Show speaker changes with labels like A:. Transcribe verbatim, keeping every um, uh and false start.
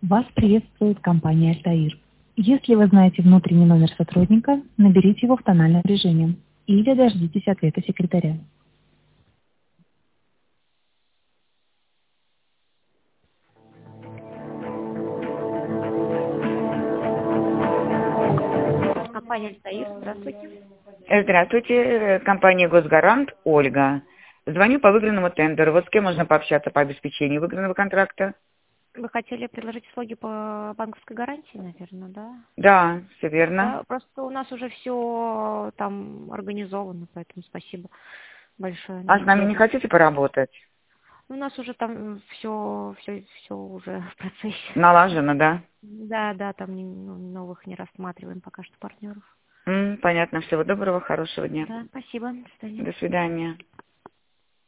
A: Вас приветствует компания «Альтаир». Если вы знаете внутренний номер сотрудника, наберите его в тональном режиме или дождитесь ответа секретаря. Компания «Альтаир», здравствуйте.
B: Здравствуйте, компания «Госгарант», Ольга. Звоню по выигранному тендеру. Вот с кем можно пообщаться по обеспечению выигранного контракта?
A: Вы хотели предложить услуги по банковской гарантии, наверное, да?
B: Да, все верно.
A: Да, просто у нас уже все там организовано, поэтому спасибо большое.
B: А с нами не хотите поработать?
A: У нас уже там все, все, все уже в процессе.
B: Налажено, да?
A: Да, да, там не- ну, новых не рассматриваем пока что партнеров.
B: М, понятно. Всего доброго, хорошего дня.
A: Да, спасибо. До свидания.
B: До свидания.